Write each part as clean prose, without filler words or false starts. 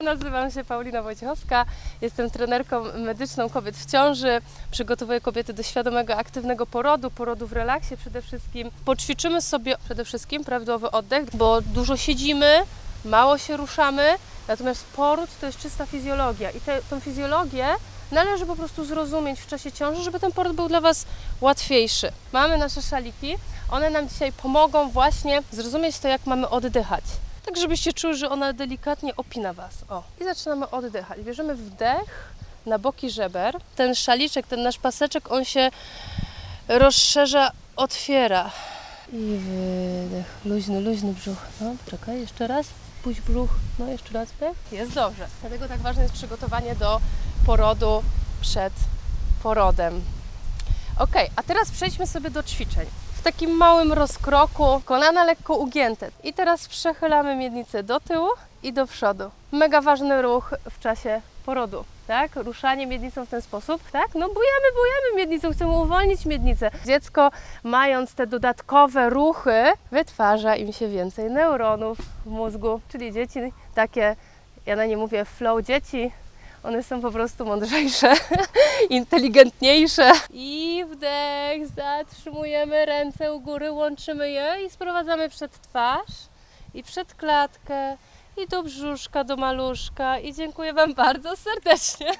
Nazywam się Paulina Wojciechowska, jestem trenerką medyczną kobiet w ciąży. Przygotowuję kobiety do świadomego, aktywnego porodu w relaksie przede wszystkim. Poćwiczymy sobie przede wszystkim prawidłowy oddech, bo dużo siedzimy, mało się ruszamy, natomiast poród to jest czysta fizjologia i tą fizjologię należy po prostu zrozumieć w czasie ciąży, żeby ten poród był dla Was łatwiejszy. Mamy nasze szaliki, one nam dzisiaj pomogą właśnie zrozumieć to, jak mamy oddychać. Tak, żebyście czuły, że ona delikatnie opina Was. O. I zaczynamy oddychać. Bierzemy wdech na boki żeber. Ten szaliczek, ten nasz paseczek, on się rozszerza, otwiera. I wydech. Luźny brzuch. No, czekaj, jeszcze raz. Puść brzuch. No, jeszcze raz wdech. Jest dobrze. Dlatego tak ważne jest przygotowanie do porodu przed porodem. Ok, a teraz przejdźmy sobie do ćwiczeń. W takim małym rozkroku, kolana lekko ugięte. I teraz przechylamy miednicę do tyłu i do przodu. Mega ważny ruch w czasie porodu, tak? Ruszanie miednicą w ten sposób, tak? No bujamy miednicą, chcemy uwolnić miednicę. Dziecko, mając te dodatkowe ruchy, wytwarza im się więcej neuronów w mózgu, czyli dzieci takie, ja na nie mówię flow dzieci, one są po prostu mądrzejsze, inteligentniejsze. I wdech, zatrzymujemy ręce u góry, łączymy je i sprowadzamy przed twarz i przed klatkę i do brzuszka, do maluszka. I dziękuję Wam bardzo serdecznie.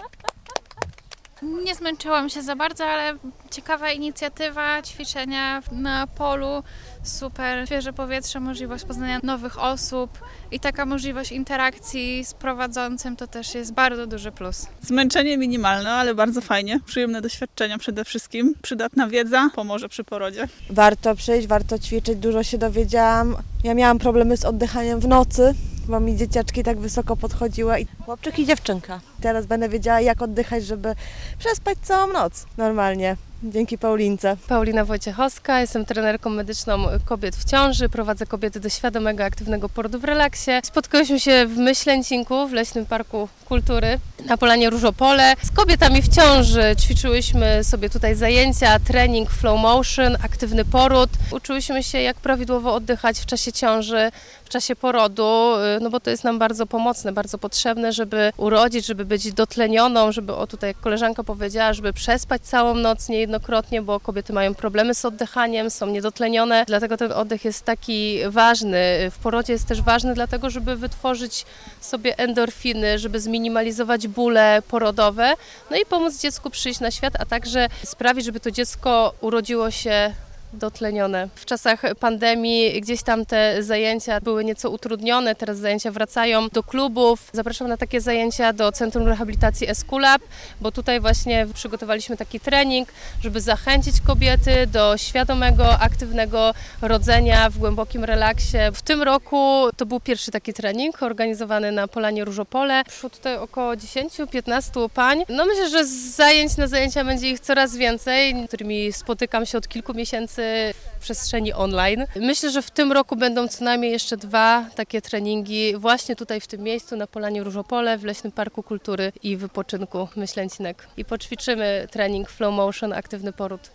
Nie zmęczyłam się za bardzo, ale ciekawa inicjatywa, ćwiczenia na polu, super, świeże powietrze, możliwość poznania nowych osób i taka możliwość interakcji z prowadzącym to też jest bardzo duży plus. Zmęczenie minimalne, ale bardzo fajnie, przyjemne doświadczenia przede wszystkim, przydatna wiedza, pomoże przy porodzie. Warto przyjść, warto ćwiczyć, dużo się dowiedziałam. Ja miałam problemy z oddychaniem w nocy, bo mi dzieciaczki tak wysoko podchodziły, i chłopczyk i dziewczynka. Teraz będę wiedziała, jak oddychać, żeby przespać całą noc normalnie. Dzięki Paulince. Paulina Wojciechowska, jestem trenerką medyczną kobiet w ciąży, prowadzę kobiety do świadomego, aktywnego porodu w relaksie. Spotkałyśmy się w Myślęcinku, w Leśnym Parku Kultury na Polanie Różopole. Z kobietami w ciąży ćwiczyłyśmy sobie tutaj zajęcia, trening flow motion, aktywny poród. Uczyłyśmy się, jak prawidłowo oddychać w czasie ciąży, w czasie porodu, no bo to jest nam bardzo pomocne, bardzo potrzebne, żeby urodzić, żeby być dotlenioną, żeby, o tutaj jak koleżanka powiedziała, żeby przespać całą noc niejednokrotnie, bo kobiety mają problemy z oddychaniem, są niedotlenione, dlatego ten oddech jest taki ważny. W porodzie jest też ważny dlatego, żeby wytworzyć sobie endorfiny, żeby zminimalizować bóle porodowe, no i pomóc dziecku przyjść na świat, a także sprawić, żeby to dziecko urodziło się dotlenione. W czasach pandemii gdzieś tam te zajęcia były nieco utrudnione, teraz zajęcia wracają do klubów. Zapraszam na takie zajęcia do Centrum Rehabilitacji Eskulap, bo tutaj właśnie przygotowaliśmy taki trening, żeby zachęcić kobiety do świadomego, aktywnego rodzenia w głębokim relaksie. W tym roku to był pierwszy taki trening organizowany na Polanie Różopole. Przyszło tutaj około 10-15 pań. No myślę, że z zajęć na zajęcia będzie ich coraz więcej, z którymi spotykam się od kilku miesięcy w przestrzeni online. Myślę, że w tym roku będą co najmniej jeszcze 2 takie treningi właśnie tutaj w tym miejscu na Polanie Różopole w Leśnym Parku Kultury i Wypoczynku Myślęcinek. I poćwiczymy trening flow motion, aktywny poród.